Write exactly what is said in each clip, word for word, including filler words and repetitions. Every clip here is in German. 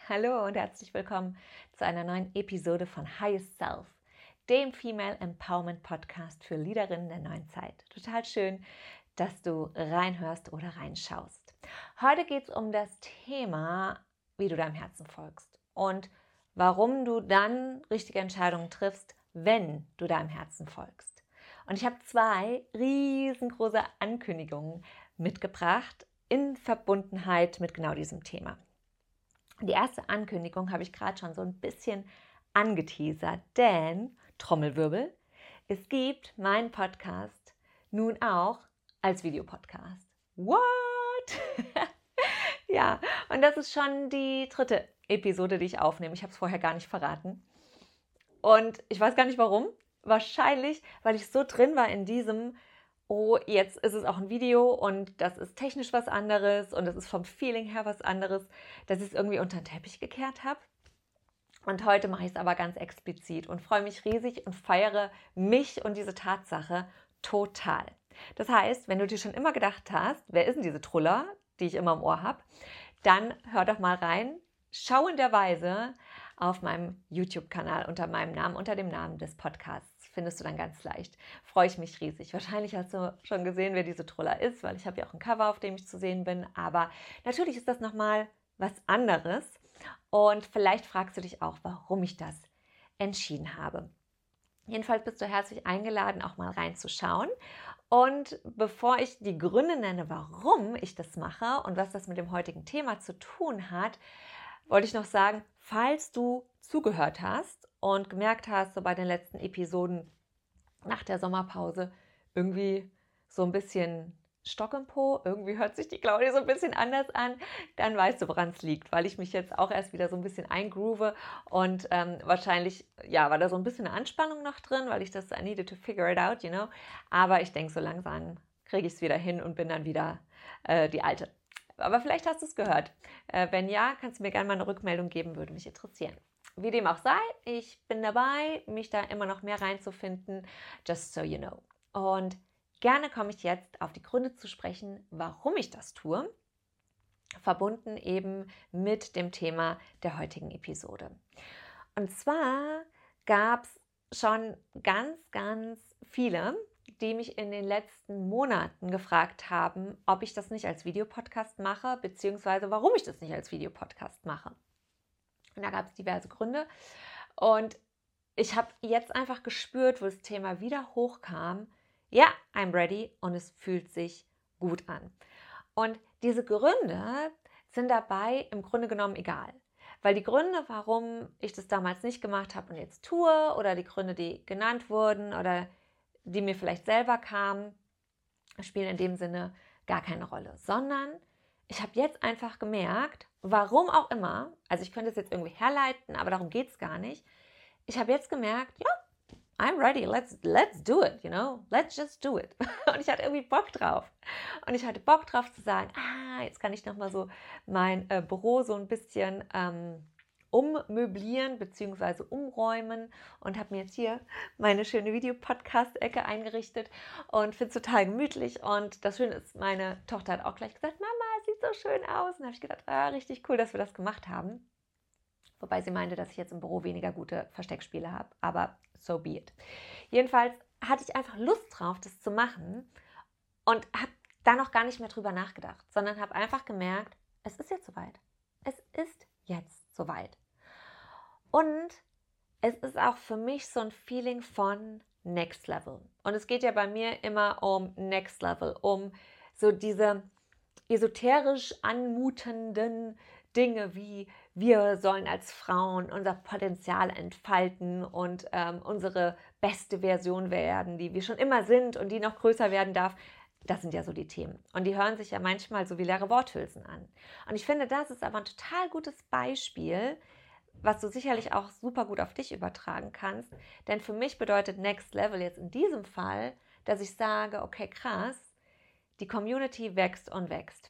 Hallo und herzlich willkommen zu einer neuen Episode von Highest Self, dem Female Empowerment Podcast für Leaderinnen der neuen Zeit. Total schön, dass du reinhörst oder reinschaust. Heute geht es um das Thema, wie du deinem Herzen folgst und warum du dann richtige Entscheidungen triffst, wenn du deinem Herzen folgst. Und ich habe zwei riesengroße Ankündigungen mitgebracht in Verbundenheit mit genau diesem Thema. Die erste Ankündigung habe ich gerade schon so ein bisschen angeteasert, denn, Trommelwirbel, es gibt meinen Podcast nun auch als Videopodcast. What? Ja, und das ist schon die dritte Episode, die ich aufnehme. Ich habe es vorher gar nicht verraten. Und ich weiß gar nicht warum. Wahrscheinlich, weil ich so drin war in diesem, oh, jetzt ist es auch ein Video und das ist technisch was anderes und das ist vom Feeling her was anderes, dass ich es irgendwie unter den Teppich gekehrt habe. Und heute mache ich es aber ganz explizit und freue mich riesig und feiere mich und diese Tatsache total. Das heißt, wenn du dir schon immer gedacht hast, wer ist denn diese Truller, die ich immer im Ohr habe, dann hör doch mal rein. Schauenderweise auf meinem YouTube-Kanal unter meinem Namen, unter dem Namen des Podcasts. Findest du dann ganz leicht. Freue ich mich riesig. Wahrscheinlich hast du schon gesehen, wer diese Truller ist, weil ich habe ja auch ein Cover, auf dem ich zu sehen bin. Aber natürlich ist das nochmal was anderes. Und vielleicht fragst du dich auch, warum ich das entschieden habe. Jedenfalls bist du herzlich eingeladen, auch mal reinzuschauen. Und bevor ich die Gründe nenne, warum ich das mache und was das mit dem heutigen Thema zu tun hat, wollte ich noch sagen, falls du zugehört hast und gemerkt hast, so bei den letzten Episoden nach der Sommerpause, irgendwie so ein bisschen Stock im Po, irgendwie hört sich die Claudia so ein bisschen anders an, dann weißt du, woran es liegt, weil ich mich jetzt auch erst wieder so ein bisschen eingroove und ähm, wahrscheinlich, ja, war da so ein bisschen eine Anspannung noch drin, weil ich das, I needed to figure it out, you know, aber ich denke, so langsam kriege ich es wieder hin und bin dann wieder äh, die Alte. Aber vielleicht hast du es gehört. Äh, wenn ja, kannst du mir gerne mal eine Rückmeldung geben, würde mich interessieren. Wie dem auch sei, ich bin dabei, mich da immer noch mehr reinzufinden, just so you know. Und gerne komme ich jetzt auf die Gründe zu sprechen, warum ich das tue, verbunden eben mit dem Thema der heutigen Episode. Und zwar gab es schon ganz, ganz viele, die mich in den letzten Monaten gefragt haben, ob ich das nicht als Videopodcast mache, beziehungsweise warum ich das nicht als Videopodcast mache. Und da gab es diverse Gründe. Und ich habe jetzt einfach gespürt, wo das Thema wieder hochkam, ja, I'm ready und es fühlt sich gut an. Und diese Gründe sind dabei im Grunde genommen egal. Weil die Gründe, warum ich das damals nicht gemacht habe und jetzt tue, oder die Gründe, die genannt wurden oder die mir vielleicht selber kamen, spielen in dem Sinne gar keine Rolle. Sondern ich habe jetzt einfach gemerkt, warum auch immer, also ich könnte es jetzt irgendwie herleiten, aber darum geht es gar nicht. Ich habe jetzt gemerkt, ja, I'm ready, let's, let's do it, you know, let's just do it. Und ich hatte irgendwie Bock drauf. Und ich hatte Bock drauf zu sagen, ah, jetzt kann ich nochmal so mein äh, Büro so ein bisschen ähm, ummöblieren bzw. umräumen und habe mir jetzt hier meine schöne Videopodcast-Ecke eingerichtet und finde es total gemütlich. Und das Schöne ist, meine Tochter hat auch gleich gesagt, Mama, es sieht so schön aus. Und da habe ich gedacht, ah, richtig cool, dass wir das gemacht haben. Wobei sie meinte, dass ich jetzt im Büro weniger gute Versteckspiele habe, aber so be it. Jedenfalls hatte ich einfach Lust drauf, das zu machen und habe da noch gar nicht mehr drüber nachgedacht, sondern habe einfach gemerkt, es ist jetzt soweit. Es ist jetzt soweit. Und es ist auch für mich so ein Feeling von Next Level. Und es geht ja bei mir immer um Next Level, um so diese esoterisch anmutenden Dinge wie wir sollen als Frauen unser Potenzial entfalten und ähm, unsere beste Version werden, die wir schon immer sind und die noch größer werden darf. Das sind ja so die Themen. Und die hören sich ja manchmal so wie leere Worthülsen an. Und ich finde, das ist aber ein total gutes Beispiel, was du sicherlich auch super gut auf dich übertragen kannst. Denn für mich bedeutet Next Level jetzt in diesem Fall, dass ich sage, okay, krass, die Community wächst und wächst.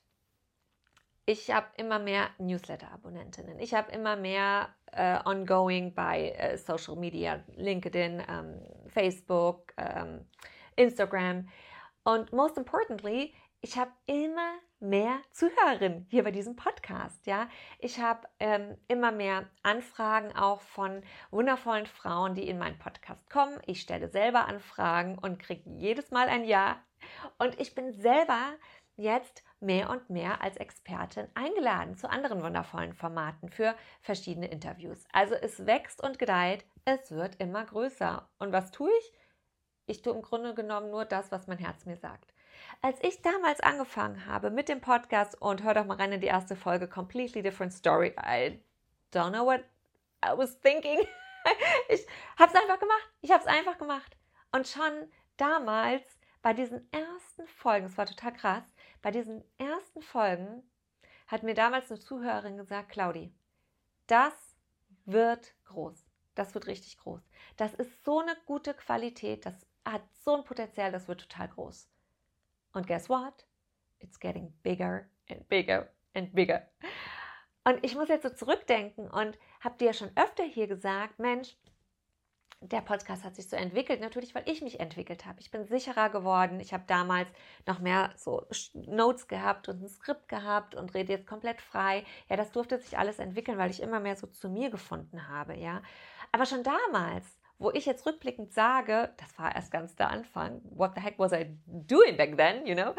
Ich habe immer mehr Newsletter-Abonnentinnen. Ich habe immer mehr äh, ongoing bei äh, Social Media, LinkedIn, ähm, Facebook, ähm, Instagram. Und most importantly, ich habe immer mehr Zuhörerinnen hier bei diesem Podcast. Ja? Ich habe ähm, immer mehr Anfragen auch von wundervollen Frauen, die in meinen Podcast kommen. Ich stelle selber Anfragen und kriege jedes Mal ein Ja. Und ich bin selber jetzt mehr und mehr als Expertin eingeladen zu anderen wundervollen Formaten für verschiedene Interviews. Also es wächst und gedeiht, es wird immer größer. Und was tue ich? Ich tue im Grunde genommen nur das, was mein Herz mir sagt. Als ich damals angefangen habe mit dem Podcast, und hör doch mal rein in die erste Folge, Completely Different Story, I don't know what I was thinking. Ich habe es einfach gemacht. Ich habe es einfach gemacht. Und schon damals, bei diesen ersten Folgen, es war total krass, bei diesen ersten Folgen hat mir damals eine Zuhörerin gesagt, Claudi, das wird groß. Das wird richtig groß. Das ist so eine gute Qualität, das hat so ein Potenzial, das wird total groß. Und guess what? It's getting bigger and bigger and bigger. Und ich muss jetzt so zurückdenken und habe dir ja schon öfter hier gesagt, Mensch, der Podcast hat sich so entwickelt, natürlich, weil ich mich entwickelt habe. Ich bin sicherer geworden. Ich habe damals noch mehr so Notes gehabt und ein Skript gehabt und rede jetzt komplett frei. Ja, das durfte sich alles entwickeln, weil ich immer mehr so zu mir gefunden habe, ja. Aber schon damals, wo ich jetzt rückblickend sage, das war erst ganz der Anfang, what the heck was I doing back then, you know?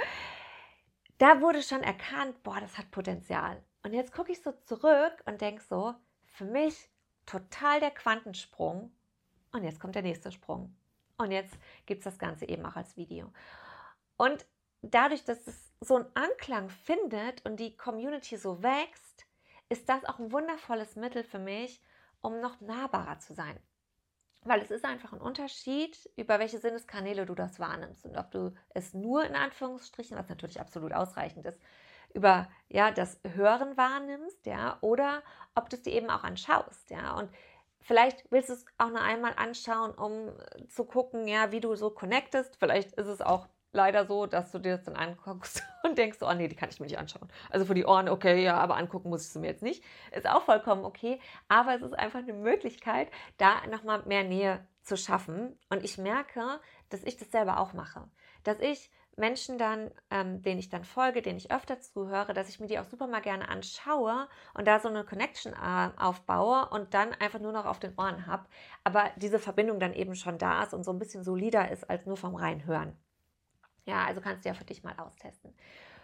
Da wurde schon erkannt, boah, das hat Potenzial. Und jetzt gucke ich so zurück und denke so, für mich total der Quantensprung. Und jetzt kommt der nächste Sprung. Und jetzt gibt es das Ganze eben auch als Video. Und dadurch, dass es so einen Anklang findet und die Community so wächst, ist das auch ein wundervolles Mittel für mich, um noch nahbarer zu sein. Weil es ist einfach ein Unterschied, über welche Sinneskanäle du das wahrnimmst. Und ob du es nur in Anführungsstrichen, was natürlich absolut ausreichend ist, über ja, das Hören wahrnimmst, ja, oder ob du es dir eben auch anschaust, ja. Und vielleicht willst du es auch noch einmal anschauen, um zu gucken, ja, wie du so connectest. Vielleicht ist es auch leider so, dass du dir das dann anguckst und denkst, oh nee, die kann ich mir nicht anschauen. Also für die Ohren, okay, ja, aber angucken muss ich sie mir jetzt nicht. Ist auch vollkommen okay, aber es ist einfach eine Möglichkeit, da nochmal mehr Nähe zu schaffen. Und ich merke, dass ich das selber auch mache. Dass ich Menschen dann, ähm, denen ich dann folge, denen ich öfter zuhöre, dass ich mir die auch super mal gerne anschaue und da so eine Connection äh, aufbaue und dann einfach nur noch auf den Ohren habe, aber diese Verbindung dann eben schon da ist und so ein bisschen solider ist als nur vom reinen Hören. Ja, also kannst du ja für dich mal austesten.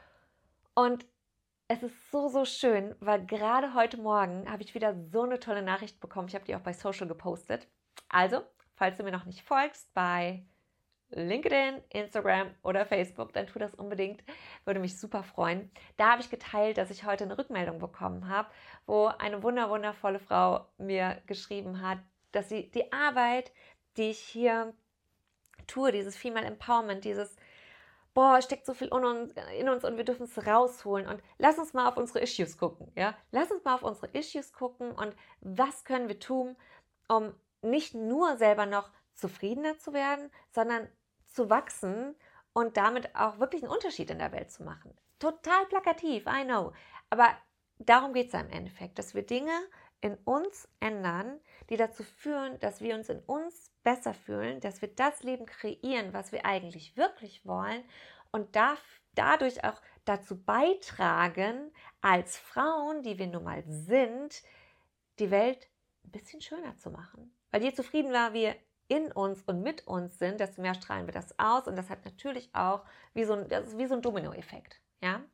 Und es ist so, so schön, weil gerade heute Morgen habe ich wieder so eine tolle Nachricht bekommen. Ich habe die auch bei Social gepostet. Also, falls du mir noch nicht folgst, bei LinkedIn, Instagram oder Facebook, dann tu das unbedingt, würde mich super freuen. Da habe ich geteilt, dass ich heute eine Rückmeldung bekommen habe, wo eine wunder wundervolle Frau mir geschrieben hat, dass sie die Arbeit, die ich hier tue, dieses Female Empowerment, dieses boah, es steckt so viel in uns, in uns und wir dürfen es rausholen und lass uns mal auf unsere Issues gucken, ja? Lass uns mal auf unsere Issues gucken und was können wir tun, um nicht nur selber noch zufriedener zu werden, sondern zu wachsen und damit auch wirklich einen Unterschied in der Welt zu machen. Total plakativ, I know. Aber darum geht es ja im Endeffekt, dass wir Dinge in uns ändern, die dazu führen, dass wir uns in uns besser fühlen, dass wir das Leben kreieren, was wir eigentlich wirklich wollen und da, dadurch auch dazu beitragen, als Frauen, die wir nun mal sind, die Welt ein bisschen schöner zu machen. Weil je zufriedener wir in uns und mit uns sind, desto mehr strahlen wir das aus und das hat natürlich auch wie so ein, das ist wie so ein Dominoeffekt. Ja?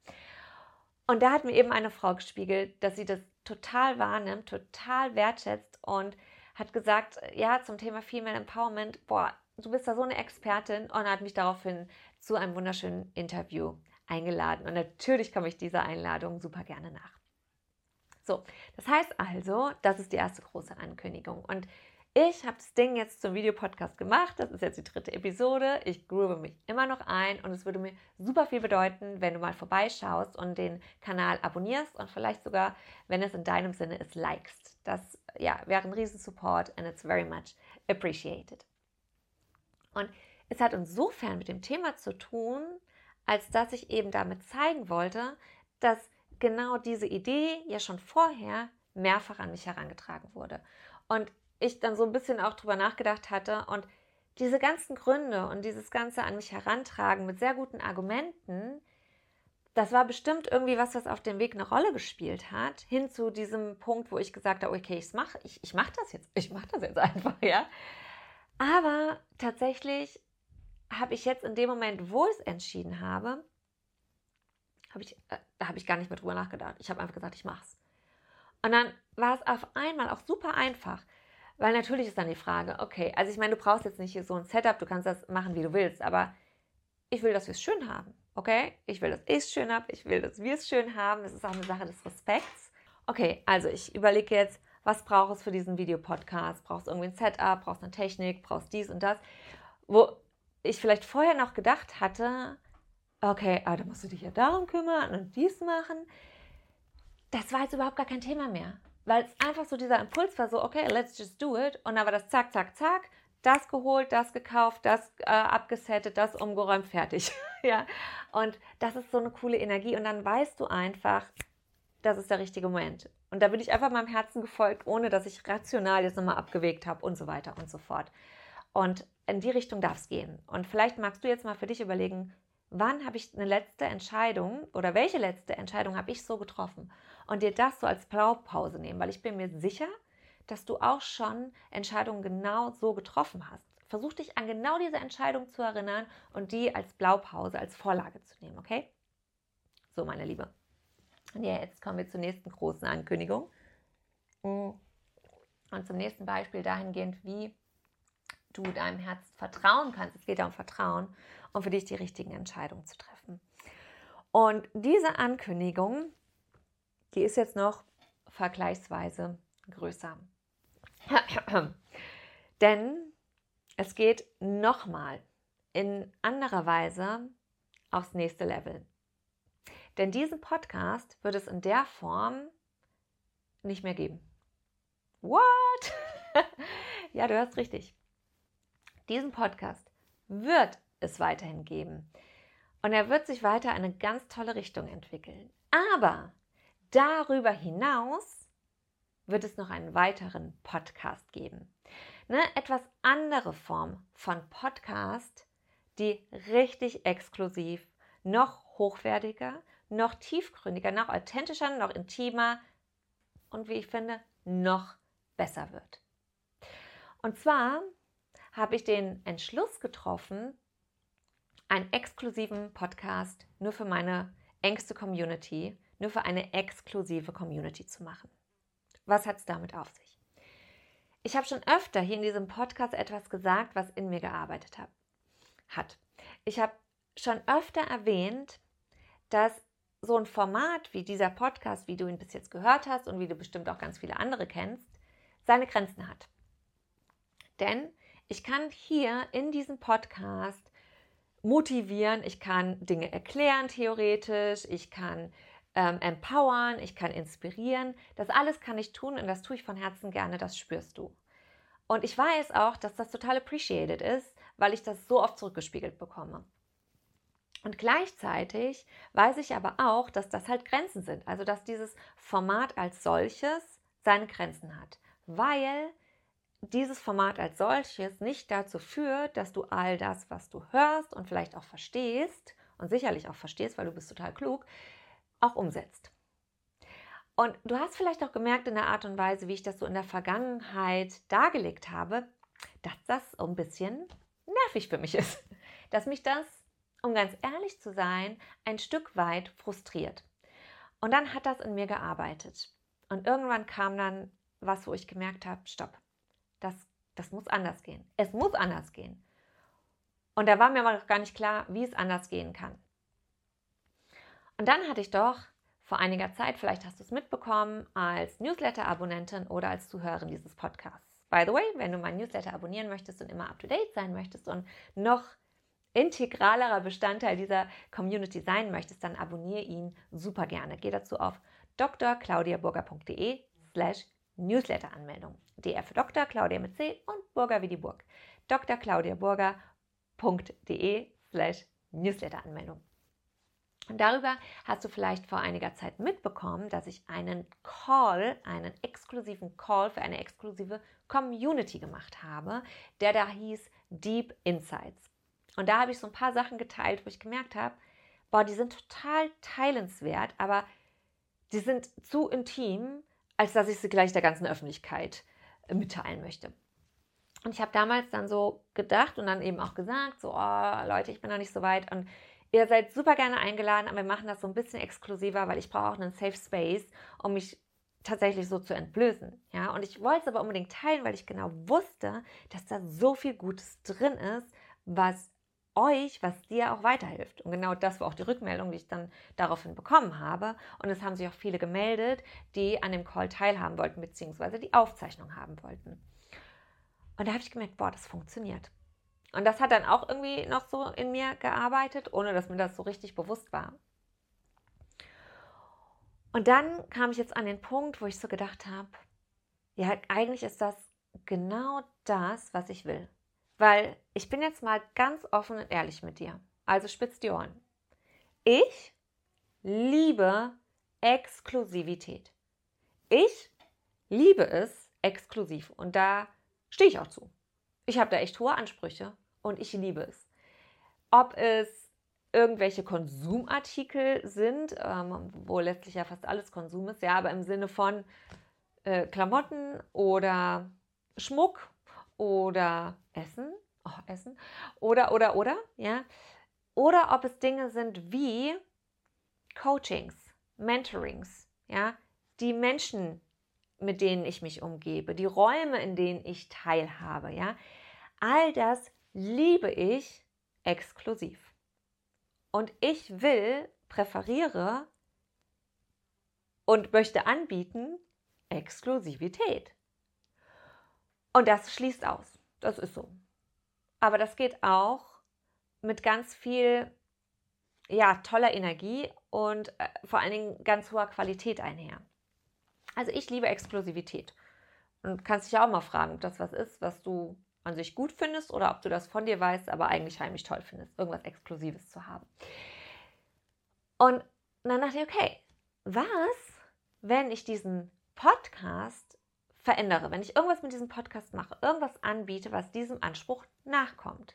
Und da hat mir eben eine Frau gespiegelt, dass sie das total wahrnimmt, total wertschätzt und hat gesagt, ja, zum Thema Female Empowerment, boah, du bist da so eine Expertin und hat mich daraufhin zu einem wunderschönen Interview eingeladen. Und natürlich komme ich dieser Einladung super gerne nach. So, das heißt also, das ist die erste große Ankündigung. Und ich habe das Ding jetzt zum Videopodcast gemacht. Das ist jetzt die dritte Episode. Ich groove mich immer noch ein und es würde mir super viel bedeuten, wenn du mal vorbeischaust und den Kanal abonnierst und vielleicht sogar, wenn es in deinem Sinne ist, likest. Das ja, wäre ein riesen Support and it's very much appreciated. Und es hat insofern mit dem Thema zu tun, als dass ich eben damit zeigen wollte, dass genau diese Idee ja schon vorher mehrfach an mich herangetragen wurde. Und ich dann so ein bisschen auch drüber nachgedacht hatte und diese ganzen Gründe und dieses ganze an mich herantragen mit sehr guten Argumenten das war bestimmt irgendwie was, was auf dem Weg eine Rolle gespielt hat, hin zu diesem Punkt, wo ich gesagt habe, okay, ich mache ich, ich mach das jetzt, ich mache das jetzt einfach, ja. Aber tatsächlich habe ich jetzt in dem Moment, wo ich es entschieden habe, habe ich, äh, da habe ich gar nicht mehr drüber nachgedacht. Ich habe einfach gesagt, ich mache es. Und dann war es auf einmal auch super einfach, weil natürlich ist dann die Frage, okay, also ich meine, du brauchst jetzt nicht hier so ein Setup, du kannst das machen, wie du willst, aber ich will, dass wir es schön haben, okay? Ich will, dass ich es schön habe, ich will, dass wir es schön haben. Das ist auch eine Sache des Respekts. Okay, also ich überlege jetzt, was brauchst du für diesen Videopodcast? Brauchst du irgendwie ein Setup, brauchst eine Technik, brauchst dies und das? Wo ich vielleicht vorher noch gedacht hatte, okay, ah, da musst du dich ja darum kümmern und dies machen. Das war jetzt überhaupt gar kein Thema mehr, weil es einfach so dieser Impuls war so, okay, let's just do it. Und dann war das zack, zack, zack. Das geholt, das gekauft, das äh, abgesettet, das umgeräumt, fertig. Ja? Und das ist so eine coole Energie. Und dann weißt du einfach, das ist der richtige Moment. Und da bin ich einfach meinem Herzen gefolgt, ohne dass ich rational jetzt nochmal abgewegt habe und so weiter und so fort. Und in die Richtung darf es gehen. Und vielleicht magst du jetzt mal für dich überlegen, wann habe ich eine letzte Entscheidung oder welche letzte Entscheidung habe ich so getroffen? Und dir das so als Blaupause nehmen, weil ich bin mir sicher, dass du auch schon Entscheidungen genau so getroffen hast. Versuch dich an genau diese Entscheidung zu erinnern und die als Blaupause, als Vorlage zu nehmen, okay? So, meine Liebe. Und ja, jetzt kommen wir zur nächsten großen Ankündigung. Und zum nächsten Beispiel dahingehend, wie du deinem Herzen vertrauen kannst. Es geht ja um Vertrauen, um für dich die richtigen Entscheidungen zu treffen. Und diese Ankündigung, die ist jetzt noch vergleichsweise größer. Denn es geht nochmal in anderer Weise aufs nächste Level. Denn diesen Podcast wird es in der Form nicht mehr geben. What? Ja, du hörst richtig. Diesen Podcast wird es weiterhin geben. Und er wird sich weiter in eine ganz tolle Richtung entwickeln. Aber darüber hinaus wird es noch einen weiteren Podcast geben. Eine etwas andere Form von Podcast, die richtig exklusiv, noch hochwertiger, noch tiefgründiger, noch authentischer, noch intimer und wie ich finde, noch besser wird. Und zwar habe ich den Entschluss getroffen, einen exklusiven Podcast nur für meine engste Community, nur für eine exklusive Community zu machen. Was hat es damit auf sich? Ich habe schon öfter hier in diesem Podcast etwas gesagt, was in mir gearbeitet hab, hat. Ich habe schon öfter erwähnt, dass so ein Format wie dieser Podcast, wie du ihn bis jetzt gehört hast und wie du bestimmt auch ganz viele andere kennst, seine Grenzen hat. Denn ich kann hier in diesem Podcast motivieren, ich kann Dinge erklären theoretisch, ich kann ähm, empowern, ich kann inspirieren. Das alles kann ich tun und das tue ich von Herzen gerne, das spürst du. Und ich weiß auch, dass das total appreciated ist, weil ich das so oft zurückgespiegelt bekomme. Und gleichzeitig weiß ich aber auch, dass das halt Grenzen sind. Also dass dieses Format als solches seine Grenzen hat. Weil dieses Format als solches nicht dazu führt, dass du all das, was du hörst und vielleicht auch verstehst und sicherlich auch verstehst, weil du bist total klug, auch umsetzt. Und du hast vielleicht auch gemerkt in der Art und Weise, wie ich das so in der Vergangenheit dargelegt habe, dass das so ein bisschen nervig für mich ist. Dass mich das, um ganz ehrlich zu sein, ein Stück weit frustriert. Und dann hat das in mir gearbeitet. Und irgendwann kam dann was, wo ich gemerkt habe, stopp, das, das muss anders gehen. Es muss anders gehen. Und da war mir aber noch gar nicht klar, wie es anders gehen kann. Und dann hatte ich doch vor einiger Zeit, vielleicht hast du es mitbekommen, als Newsletter-Abonnentin oder als Zuhörerin dieses Podcasts. By the way, wenn du meinen Newsletter abonnieren möchtest und immer up-to-date sein möchtest und noch integralerer Bestandteil dieser Community sein möchtest, dann abonniere ihn super gerne. Geh dazu auf d r claudia burger punkt d e slash Newsletter-Anmeldung. D R für Doktor, Claudia mit C und Burger wie die Burg. d r claudia burger punkt d e slash Newsletter-Anmeldung. Und darüber hast du vielleicht vor einiger Zeit mitbekommen, dass ich einen Call, einen exklusiven Call für eine exklusive Community gemacht habe, der da hieß Deep Insights. Und da habe ich so ein paar Sachen geteilt, wo ich gemerkt habe, boah, die sind total teilenswert, aber die sind zu intim, als dass ich sie gleich der ganzen Öffentlichkeit mitteilen möchte. Und ich habe damals dann so gedacht und dann eben auch gesagt, so, oh, Leute, ich bin noch nicht so weit und ihr seid super gerne eingeladen, aber wir machen das so ein bisschen exklusiver, weil ich brauche auch einen Safe Space, um mich tatsächlich so zu entblößen. Ja? Und ich wollte es aber unbedingt teilen, weil ich genau wusste, dass da so viel Gutes drin ist, was euch, was dir auch weiterhilft. Und genau das war auch die Rückmeldung, die ich dann daraufhin bekommen habe. Und es haben sich auch viele gemeldet, die an dem Call teilhaben wollten, beziehungsweise die Aufzeichnung haben wollten. Und da habe ich gemerkt, boah, das funktioniert. Und das hat dann auch irgendwie noch so in mir gearbeitet, ohne dass mir das so richtig bewusst war. Und dann kam ich jetzt an den Punkt, wo ich so gedacht habe, ja, eigentlich ist das genau das, was ich will. Weil ich bin jetzt mal ganz offen und ehrlich mit dir. Also spitz die Ohren. Ich liebe Exklusivität. Ich liebe es exklusiv. Und da stehe ich auch zu. Ich habe da echt hohe Ansprüche und ich liebe es. Ob es irgendwelche Konsumartikel sind, ähm, wo letztlich ja fast alles Konsum ist, ja, aber im Sinne von äh, Klamotten oder Schmuck oder Essen, oh, Essen, oder, oder, oder, ja, oder ob es Dinge sind wie Coachings, Mentorings, ja, die Menschen, mit denen ich mich umgebe, die Räume, in denen ich teilhabe, ja, all das liebe ich exklusiv. Und ich will, präferiere und möchte anbieten Exklusivität. Und das schließt aus. Das ist so. Aber das geht auch mit ganz viel, ja, toller Energie und äh, vor allen Dingen ganz hoher Qualität einher. Also ich liebe Exklusivität. Und kannst dich auch mal fragen, ob das was ist, was du an sich gut findest oder ob du das von dir weißt, aber eigentlich heimlich toll findest, irgendwas Exklusives zu haben. Und dann dachte ich, okay, was, wenn ich diesen Podcast verändere, wenn ich irgendwas mit diesem Podcast mache, irgendwas anbiete, was diesem Anspruch nachkommt?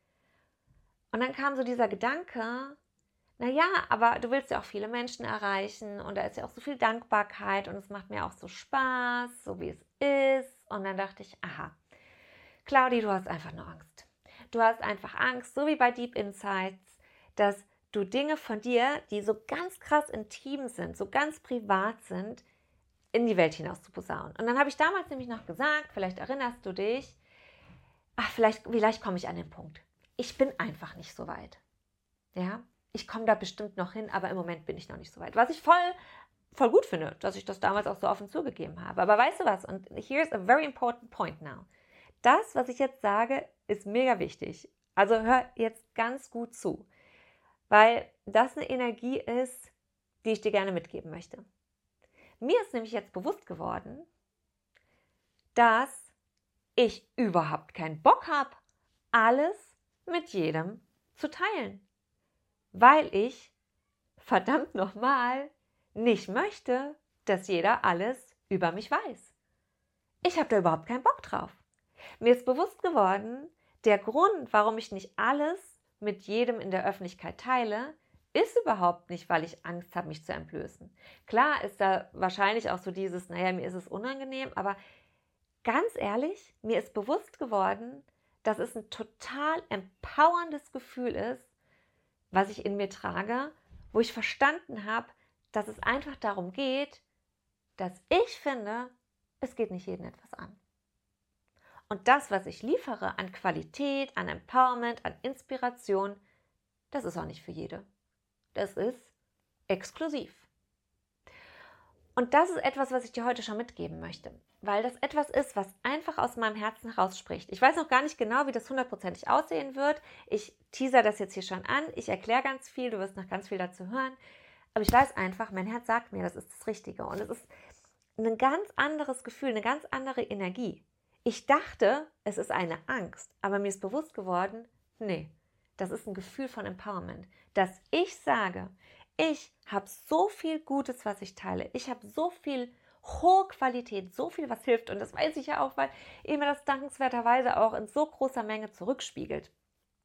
Und dann kam so dieser Gedanke, naja, aber du willst ja auch viele Menschen erreichen und da ist ja auch so viel Dankbarkeit und es macht mir auch so Spaß, so wie es ist. Und dann dachte ich, aha, Claudi, du hast einfach nur Angst. Du hast einfach Angst, so wie bei Deep Insights, dass du Dinge von dir, die so ganz krass intim sind, so ganz privat sind, in die Welt hinaus zu posaunen. Und dann habe ich damals nämlich noch gesagt, vielleicht erinnerst du dich, ach, vielleicht, vielleicht komme ich an den Punkt. Ich bin einfach nicht so weit. Ja, ich komme da bestimmt noch hin, aber im Moment bin ich noch nicht so weit. Was ich voll, voll gut finde, dass ich das damals auch so offen zugegeben habe. Aber weißt du was? Und here's a very important point now. Das, was ich jetzt sage, ist mega wichtig. Also hör jetzt ganz gut zu. Weil das eine Energie ist, die ich dir gerne mitgeben möchte. Mir ist nämlich jetzt bewusst geworden, dass ich überhaupt keinen Bock habe, alles mit jedem zu teilen. Weil ich, verdammt nochmal, nicht möchte, dass jeder alles über mich weiß. Ich habe da überhaupt keinen Bock drauf. Mir ist bewusst geworden, der Grund, warum ich nicht alles mit jedem in der Öffentlichkeit teile, ist überhaupt nicht, weil ich Angst habe, mich zu entblößen. Klar ist da wahrscheinlich auch so dieses, naja, mir ist es unangenehm, aber ganz ehrlich, mir ist bewusst geworden, dass es ein total empowerndes Gefühl ist, was ich in mir trage, wo ich verstanden habe, dass es einfach darum geht, dass ich finde, es geht nicht jedem etwas an. Und das, was ich liefere an Qualität, an Empowerment, an Inspiration, das ist auch nicht für jede. Das ist exklusiv. Und das ist etwas, was ich dir heute schon mitgeben möchte, weil das etwas ist, was einfach aus meinem Herzen herausspricht. Ich weiß noch gar nicht genau, wie das hundertprozentig aussehen wird. Ich teaser das jetzt hier schon an. Ich erkläre ganz viel, du wirst noch ganz viel dazu hören. Aber ich weiß einfach, mein Herz sagt mir, das ist das Richtige. Und es ist ein ganz anderes Gefühl, eine ganz andere Energie. Ich dachte, es ist eine Angst, aber mir ist bewusst geworden, nee, das ist ein Gefühl von Empowerment, dass ich sage, ich habe so viel Gutes, was ich teile. Ich habe so viel hohe Qualität, so viel, was hilft. Und das weiß ich ja auch, weil ihr mir das dankenswerterweise auch in so großer Menge zurückspiegelt.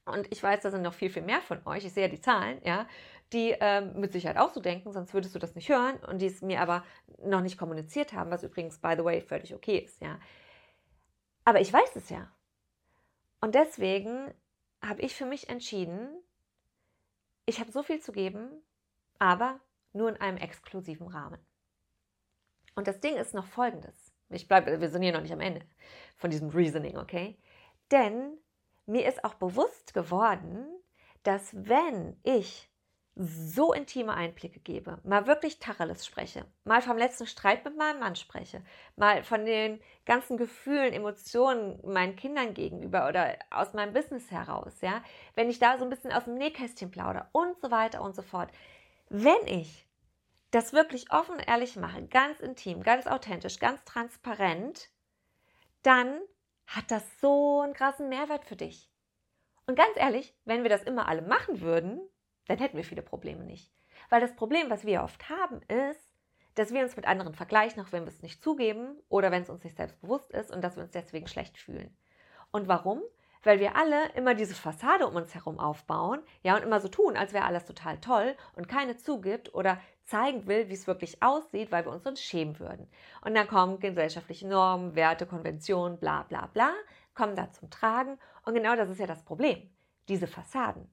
Und ich weiß, da sind noch viel, viel mehr von euch, ich sehe ja die Zahlen, ja, die ähm, mit Sicherheit auch so denken, sonst würdest du das nicht hören und die es mir aber noch nicht kommuniziert haben, was übrigens, by the way, völlig okay ist, ja. Aber ich weiß es ja. Und deswegen habe ich für mich entschieden, ich habe so viel zu geben, aber nur in einem exklusiven Rahmen. Und das Ding ist noch Folgendes. Ich bleibe, wir sind hier noch nicht am Ende von diesem Reasoning, okay? Denn mir ist auch bewusst geworden, dass wenn ich so intime Einblicke gebe, mal wirklich Tacheles spreche, mal vom letzten Streit mit meinem Mann spreche, mal von den ganzen Gefühlen, Emotionen meinen Kindern gegenüber oder aus meinem Business heraus, ja, wenn ich da so ein bisschen aus dem Nähkästchen plaudere und so weiter und so fort. Wenn ich das wirklich offen und ehrlich mache, ganz intim, ganz authentisch, ganz transparent, dann hat das so einen krassen Mehrwert für dich. Und ganz ehrlich, wenn wir das immer alle machen würden, dann hätten wir viele Probleme nicht. Weil das Problem, was wir oft haben, ist, dass wir uns mit anderen vergleichen, auch wenn wir es nicht zugeben oder wenn es uns nicht selbst bewusst ist und dass wir uns deswegen schlecht fühlen. Und warum? Weil wir alle immer diese Fassade um uns herum aufbauen, ja, und immer so tun, als wäre alles total toll und keine zugibt oder zeigen will, wie es wirklich aussieht, weil wir uns sonst schämen würden. Und dann kommen gesellschaftliche Normen, Werte, Konventionen, bla bla bla, kommen da zum Tragen. Und genau das ist ja das Problem, diese Fassaden.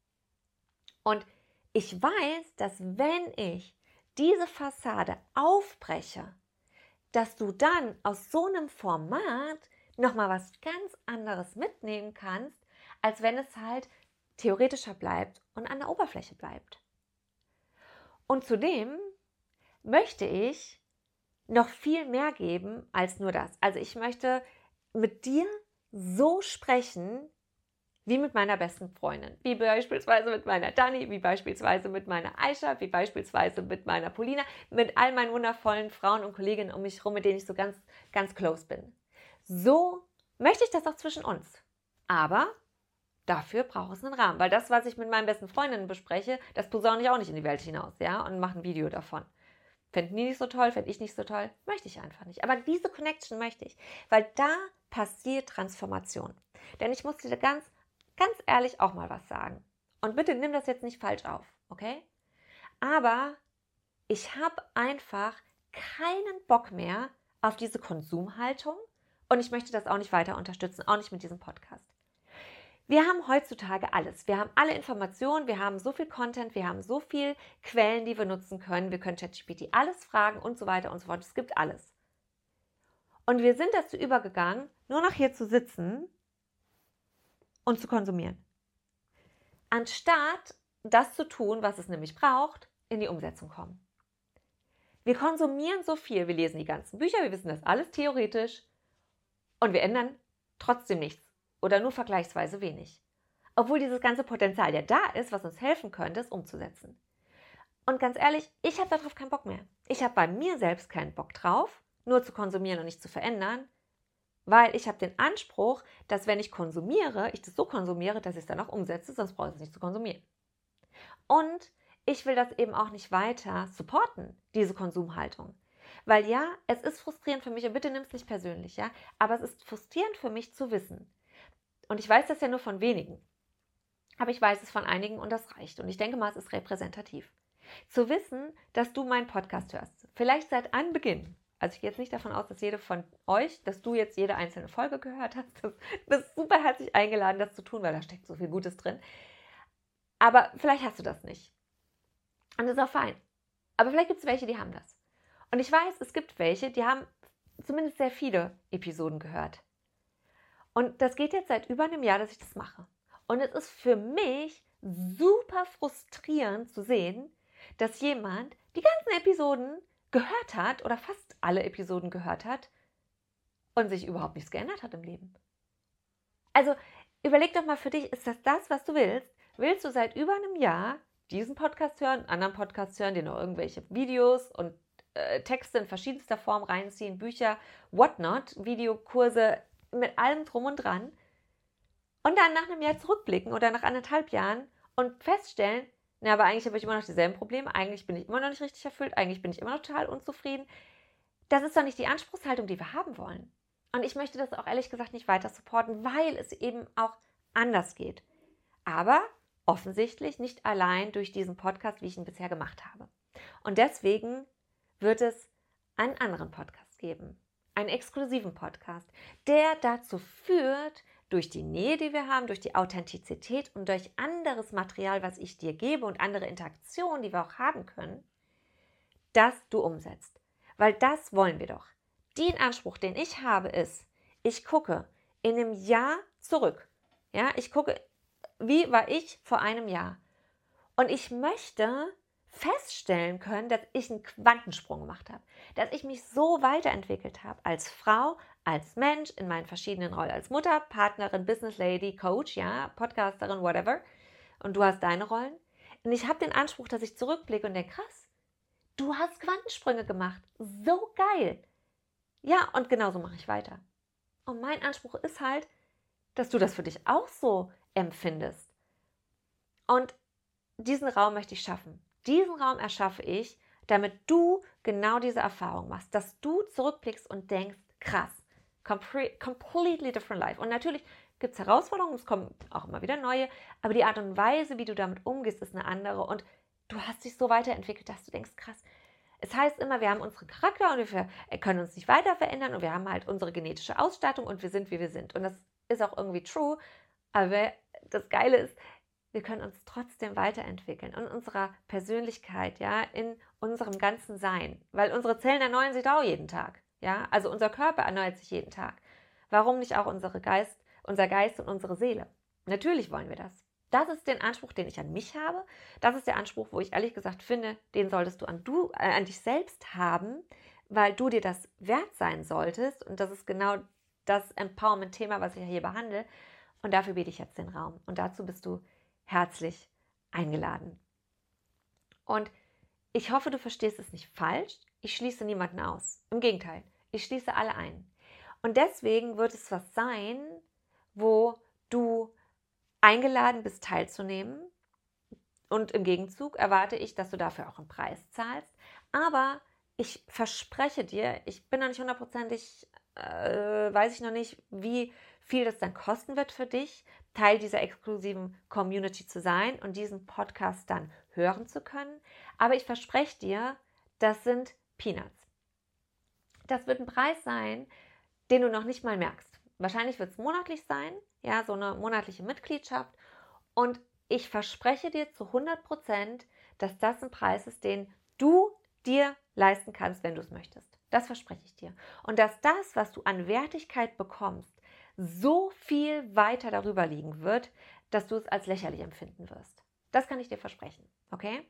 Und ich weiß, dass wenn ich diese Fassade aufbreche, dass du dann aus so einem Format nochmal was ganz anderes mitnehmen kannst, als wenn es halt theoretischer bleibt und an der Oberfläche bleibt. Und zudem möchte ich noch viel mehr geben als nur das. Also ich möchte mit dir so sprechen, wie mit meiner besten Freundin, wie beispielsweise mit meiner Dani, wie beispielsweise mit meiner Aisha, wie beispielsweise mit meiner Polina, mit all meinen wundervollen Frauen und Kolleginnen um mich herum, mit denen ich so ganz, ganz close bin. So möchte ich das auch zwischen uns. Aber dafür braucht es einen Rahmen, weil das, was ich mit meinen besten Freundinnen bespreche, das posaune ich auch nicht in die Welt hinaus, ja, und mache ein Video davon. Fänden die nicht so toll, fände ich nicht so toll, möchte ich einfach nicht. Aber diese Connection möchte ich, weil da passiert Transformation. Denn ich muss dir ganz ganz ehrlich auch mal was sagen. Und bitte nimm das jetzt nicht falsch auf, okay? Aber ich habe einfach keinen Bock mehr auf diese Konsumhaltung und ich möchte das auch nicht weiter unterstützen, auch nicht mit diesem Podcast. Wir haben heutzutage alles. Wir haben alle Informationen, wir haben so viel Content, wir haben so viele Quellen, die wir nutzen können. Wir können ChatGPT alles fragen und so weiter und so fort. Es gibt alles. Und wir sind dazu übergegangen, nur noch hier zu sitzen und zu konsumieren. Anstatt das zu tun, was es nämlich braucht, in die Umsetzung kommen. Wir konsumieren so viel, wir lesen die ganzen Bücher, wir wissen das alles theoretisch und wir ändern trotzdem nichts oder nur vergleichsweise wenig. Obwohl dieses ganze Potenzial ja da ist, was uns helfen könnte, es umzusetzen. Und ganz ehrlich, ich habe darauf keinen Bock mehr. Ich habe bei mir selbst keinen Bock drauf, nur zu konsumieren und nicht zu verändern, weil ich habe den Anspruch, dass wenn ich konsumiere, ich das so konsumiere, dass ich es dann auch umsetze, sonst brauche ich es nicht zu konsumieren. Und ich will das eben auch nicht weiter supporten, diese Konsumhaltung. Weil ja, es ist frustrierend für mich, und bitte nimm es nicht persönlich, ja, aber es ist frustrierend für mich zu wissen. Und ich weiß das ja nur von wenigen. Aber ich weiß es von einigen und das reicht. Und ich denke mal, es ist repräsentativ. Zu wissen, dass du meinen Podcast hörst, vielleicht seit Anbeginn. Also ich gehe jetzt nicht davon aus, dass jede von euch, dass du jetzt jede einzelne Folge gehört hast. Du bist super herzlich eingeladen, das zu tun, weil da steckt so viel Gutes drin. Aber vielleicht hast du das nicht. Und das ist auch fein. Aber vielleicht gibt es welche, die haben das. Und ich weiß, es gibt welche, die haben zumindest sehr viele Episoden gehört. Und das geht jetzt seit über einem Jahr, dass ich das mache. Und es ist für mich super frustrierend zu sehen, dass jemand die ganzen Episoden gehört hat oder fast alle Episoden gehört hat und sich überhaupt nichts geändert hat im Leben. Also überleg doch mal für dich, ist das das, was du willst? Willst du seit über einem Jahr diesen Podcast hören, einen anderen Podcast hören, dir noch irgendwelche Videos und äh, Texte in verschiedenster Form reinziehen, Bücher, whatnot, Videokurse mit allem drum und dran und dann nach einem Jahr zurückblicken oder nach anderthalb Jahren und feststellen, na, aber eigentlich habe ich immer noch dieselben Probleme, eigentlich bin ich immer noch nicht richtig erfüllt, eigentlich bin ich immer noch total unzufrieden. Das ist doch nicht die Anspruchshaltung, die wir haben wollen. Und ich möchte das auch ehrlich gesagt nicht weiter supporten, weil es eben auch anders geht. Aber offensichtlich nicht allein durch diesen Podcast, wie ich ihn bisher gemacht habe. Und deswegen wird es einen anderen Podcast geben, einen exklusiven Podcast, der dazu führt, durch die Nähe, die wir haben, durch die Authentizität und durch anderes Material, was ich dir gebe und andere Interaktionen, die wir auch haben können, dass du umsetzt. Weil das wollen wir doch. Den Anspruch, den ich habe, ist, ich gucke in einem Jahr zurück. Ja, ich gucke, wie war ich vor einem Jahr? Und ich möchte feststellen können, dass ich einen Quantensprung gemacht habe, dass ich mich so weiterentwickelt habe als Frau, als Mensch, in meinen verschiedenen Rollen, als Mutter, Partnerin, Business Lady, Coach, ja, Podcasterin, whatever. Und du hast deine Rollen. Und ich habe den Anspruch, dass ich zurückblicke und denke, krass, du hast Quantensprünge gemacht. So geil. Ja, und genauso mache ich weiter. Und mein Anspruch ist halt, dass du das für dich auch so empfindest. Und diesen Raum möchte ich schaffen. Diesen Raum erschaffe ich, damit du genau diese Erfahrung machst, dass du zurückblickst und denkst, krass, completely different life. Und natürlich gibt es Herausforderungen, es kommen auch immer wieder neue, aber die Art und Weise, wie du damit umgehst, ist eine andere und du hast dich so weiterentwickelt, dass du denkst, krass. Es heißt immer, wir haben unseren Charakter und wir können uns nicht weiter verändern und wir haben halt unsere genetische Ausstattung und wir sind, wie wir sind. Und das ist auch irgendwie true, aber das Geile ist, wir können uns trotzdem weiterentwickeln in unserer Persönlichkeit, ja, in unserem ganzen Sein, weil unsere Zellen erneuern sich auch jeden Tag, ja, also unser Körper erneuert sich jeden Tag. Warum nicht auch unsere Geist, unser Geist und unsere Seele? Natürlich wollen wir das. Das ist der Anspruch, den ich an mich habe. Das ist der Anspruch, wo ich ehrlich gesagt finde, den solltest du an, du, äh, an dich selbst haben, weil du dir das wert sein solltest. Und das ist genau das Empowerment-Thema, was ich hier behandle. Und dafür biete ich jetzt den Raum. Und dazu bist du herzlich eingeladen. Und ich hoffe, du verstehst es nicht falsch. Ich schließe niemanden aus. Im Gegenteil, ich schließe alle ein. Und deswegen wird es was sein, wo du eingeladen bist, teilzunehmen. Und im Gegenzug erwarte ich, dass du dafür auch einen Preis zahlst. Aber ich verspreche dir, ich bin noch nicht hundertprozentig, äh, weiß ich noch nicht, wie viel das dann kosten wird für dich, Teil dieser exklusiven Community zu sein und diesen Podcast dann hören zu können. Aber ich verspreche dir, das sind Peanuts. Das wird ein Preis sein, den du noch nicht mal merkst. Wahrscheinlich wird es monatlich sein, ja, so eine monatliche Mitgliedschaft. Und ich verspreche dir zu hundert Prozent, dass das ein Preis ist, den du dir leisten kannst, wenn du es möchtest. Das verspreche ich dir. Und dass das, was du an Wertigkeit bekommst, so viel weiter darüber liegen wird, dass du es als lächerlich empfinden wirst. Das kann ich dir versprechen, okay?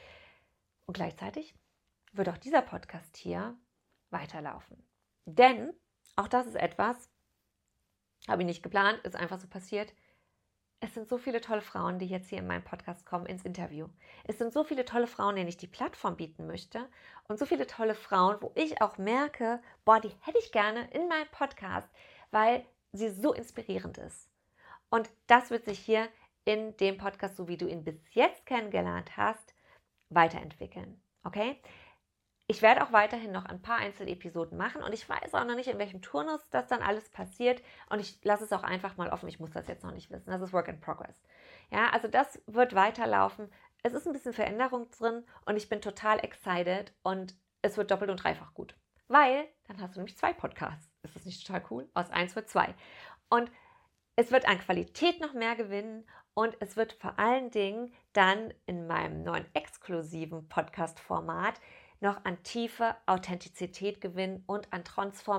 Und gleichzeitig wird auch dieser Podcast hier weiterlaufen. Denn, auch das ist etwas, habe ich nicht geplant, ist einfach so passiert. Es sind so viele tolle Frauen, die jetzt hier in meinem Podcast kommen, ins Interview. Es sind so viele tolle Frauen, denen ich die Plattform bieten möchte. Und so viele tolle Frauen, wo ich auch merke, boah, die hätte ich gerne in meinem Podcast, weil sie so inspirierend ist. Und das wird sich hier in dem Podcast, so wie du ihn bis jetzt kennengelernt hast, weiterentwickeln. Okay? Ich werde auch weiterhin noch ein paar Einzelepisoden machen und ich weiß auch noch nicht, in welchem Turnus das dann alles passiert und ich lasse es auch einfach mal offen. Ich muss das jetzt noch nicht wissen. Das ist Work in Progress. Ja, also das wird weiterlaufen. Es ist ein bisschen Veränderung drin und ich bin total excited und es wird doppelt und dreifach gut. Weil dann hast du nämlich zwei Podcasts. Ist das nicht total cool? Aus eins wird zwei. Und es wird an Qualität noch mehr gewinnen und es wird vor allen Dingen dann in meinem neuen exklusiven Podcast-Format noch an Tiefe, Authentizität gewinnen und an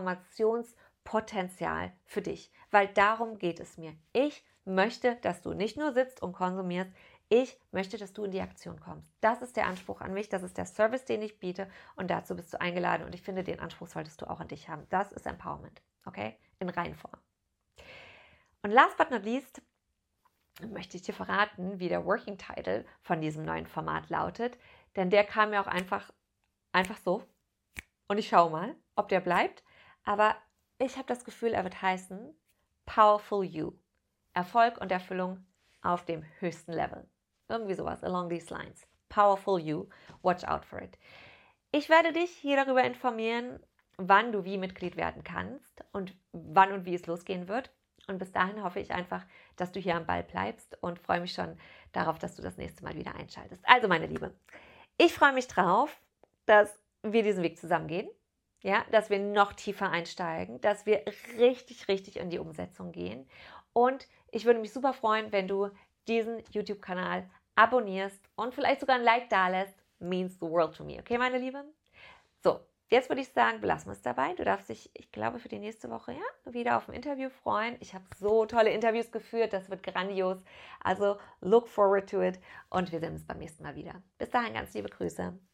Transformationspotenzial für dich. Weil darum geht es mir. Ich möchte, dass du nicht nur sitzt und konsumierst, ich möchte, dass du in die Aktion kommst. Das ist der Anspruch an mich, das ist der Service, den ich biete und dazu bist du eingeladen und ich finde, den Anspruch solltest du auch an dich haben. Das ist Empowerment, okay? In Reihenform. Und last but not least möchte ich dir verraten, wie der Working Title von diesem neuen Format lautet, denn der kam mir auch einfach Einfach so. Und ich schaue mal, ob der bleibt. Aber ich habe das Gefühl, er wird heißen Powerful You. Erfolg und Erfüllung auf dem höchsten Level. Irgendwie sowas, along these lines. Powerful You. Watch out for it. Ich werde dich hier darüber informieren, wann du wie Mitglied werden kannst und wann und wie es losgehen wird. Und bis dahin hoffe ich einfach, dass du hier am Ball bleibst und freue mich schon darauf, dass du das nächste Mal wieder einschaltest. Also, meine Liebe, ich freue mich drauf, dass wir diesen Weg zusammen gehen, ja, dass wir noch tiefer einsteigen, dass wir richtig, richtig in die Umsetzung gehen. Und ich würde mich super freuen, wenn du diesen YouTube-Kanal abonnierst und vielleicht sogar ein Like dalässt. Means the world to me. Okay, meine Liebe? So, jetzt würde ich sagen, belassen wir es dabei. Du darfst dich, ich glaube, für die nächste Woche ja, wieder auf ein Interview freuen. Ich habe so tolle Interviews geführt, das wird grandios. Also, look forward to it und wir sehen uns beim nächsten Mal wieder. Bis dahin, ganz liebe Grüße.